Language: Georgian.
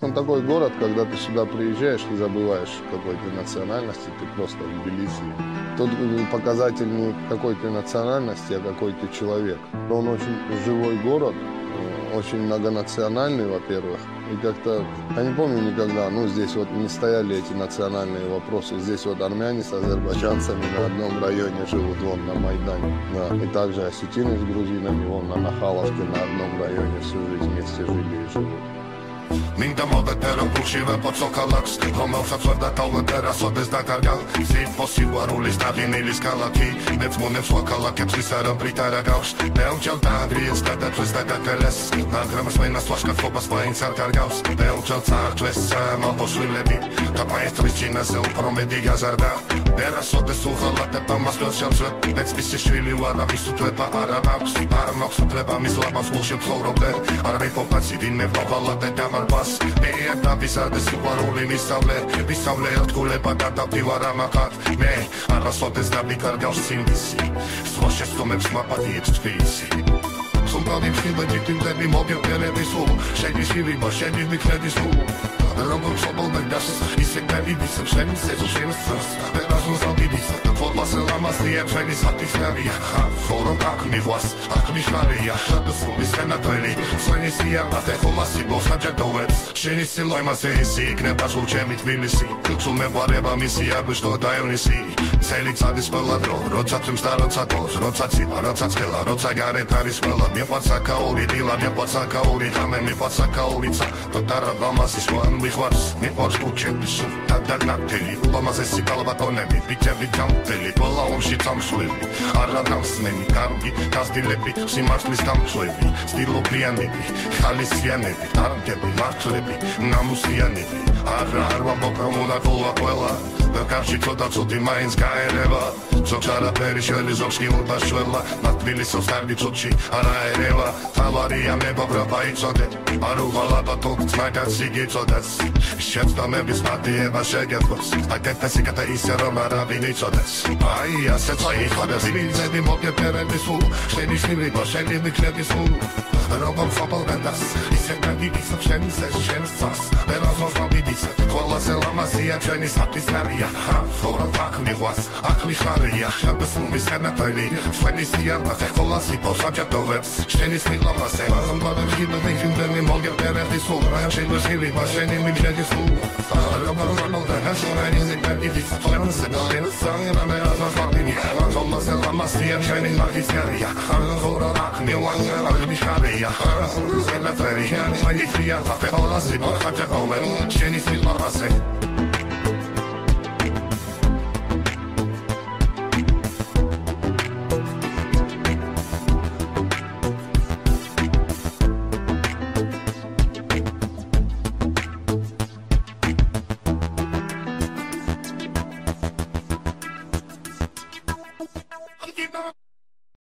Он такой город, когда ты сюда приезжаешь, ты забываешь, какой ты национальности, ты просто в Тбилиси. Тут показатель не какой ты национальности, а какой ты человек. Он очень живой город, очень многонациональный, во-первых. И как-то, я не помню никогда, здесь вот не стояли эти национальные вопросы. Здесь вот армяне с азербайджанцами на одном районе живут, вон на Майдане. Да. И также осетины с грузинами, вон на Нахаловке на одном районе всю жизнь вместе жили и живут. Მინდა მოვეტერო გულშივე პოცოქალაქს რომელსაც ვერ დაკავდა ტერასოდეს დაკარგა ზიფო სიყვარულის დაღინილის ქალაქი მეწმუნებს ვაქალაქებს ის არა ბრიტარა გავს ბევრჯერ დააგრიეს გადაწვეს და გაკელეს მაგრამ სვენას ვაშკაცობას მაინც არ კარგავს ბევრჯერ წაართვეს მალბოშვილები და მაესტრის ჩინაზე უფრო მეტი გაზარდა ტერასოდეს უხალატება მას ვერ შემძლებ ეცბისი შვილი ვარ და მის უთლება არა აქვს არ მაქვს უთლება მის ლაბას გულში ცხოვრობდე არ მეფობაცი დინებ მოვალატე დამარბას მე და ვისადე სიყვარული მისავლე ერთგულება და დავდივარ ამახად მე არასოდეს დამიკარგავს სინდისი სხვა შეცდომებს მაპატიებს თბილისი სულტანი ხილები ტიმდები მოგებერების უ შენი შილიბა შენი მიქრედის უ როგორც ობოლდას ისე გავიდის შენი სეზო შენი სას პერაზოს ავიდის ფორმასე ლამასია ჩვენი სატისფაქცია ხორო კაკნიღვას აკნიშარია შადოსული სენატორი ჩვენი სიამაყე ხომასი ბოსაჯადოვებს შენი სილოიმასე ისი იქნება სულ ჩემი თბილისი სულ მეყარება მისი აგვისტო დაევნისი წელი წადის ყველა დრო როცა თმს და როცა თოს როცა ციმა როცა ცხელა როცა გარეთ არის ყველა მიყვარს აკაური დილა მიყვარს აკაური თამე მიყვარს აკაურიცა თოტარა გამასის ვან მიყვარს მიყვარს კუჩები სულ დაგნაკთელი ულამაზესი კალბატონები ბიჭები ჯამთელი ყველა ომში წამსვლელი არა დამსმენი კარგი გაზდილები სიმართლის დამცველი სტილობიანები ხალისიანები ტარგები მართლები ნამუსიანები არ ვამბობ ყველა კარში ცოტა ცოტი მაინც გაერევა ზოგს არაფერი შელი ზოგს კი უდაშველა მათ თბილისოს კარგი ცოტში არა ერევა თავარია მეგობრობა იცოდე არ უღალატო თქს მაგას იგიწოდეს შეცდომების პატიება შეგეფოს აკეთესი კათა ისე რომ არავინ იცოდეს აი ასე წაიხადა ზიმილზები მოგეფერების უ შენი შილიბა შენი მიქრედის უ როგორ ფაპალგანდას ისე გადიდის შენი სეს შენ სას პერაზოს ავიდის ყველაზე ლამაზია ჩვენი სატისფაქცია ხორო კაკნიღვას აკნიშარია შადოსული სენატორი ჩვენი სიამაყე ხოლასი ბოსაჯადოვებს შენი სილამაზე რომბადები გიბები მოგეფერების უ შენი შილიბა შენი მიქრედის უ Roba nacional is a gadget Florence and Sangha me as a family Thomas and Lamasia shining like his area Hora rock me one I'll be shabby Hora and the ferry and my fear Hola Sibo Haja Omen Jenny Silva